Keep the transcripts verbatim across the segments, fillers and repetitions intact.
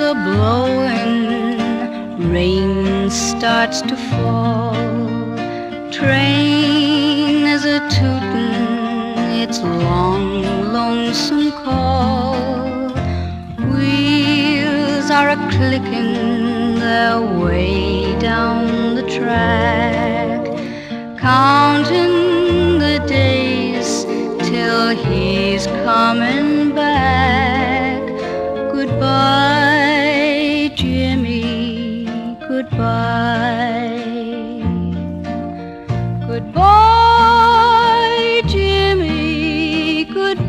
are blowing, rain starts to fall. Train is a tootin' its long, lonesome call. Wheels are a clicking their way down the track, counting the days till he's coming back. Goodbye, Jimmy, goodbye. Goodbye, Jimmy,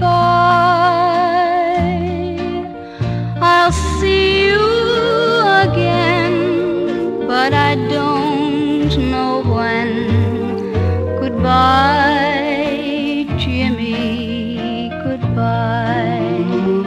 goodbye. I'll see you again, but I don't know when. Goodbye, Jimmy, goodbye.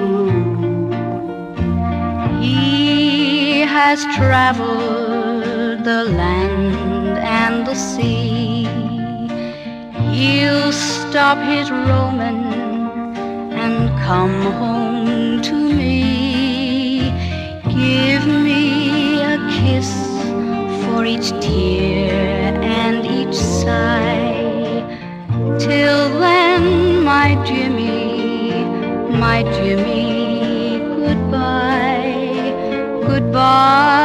He has traveled the land and the sea. He'll stop his roaming and come home to me. Give me a kiss for each tear and each sigh. Till then, my Jimmy, my Jimmy, goodbye, goodbye.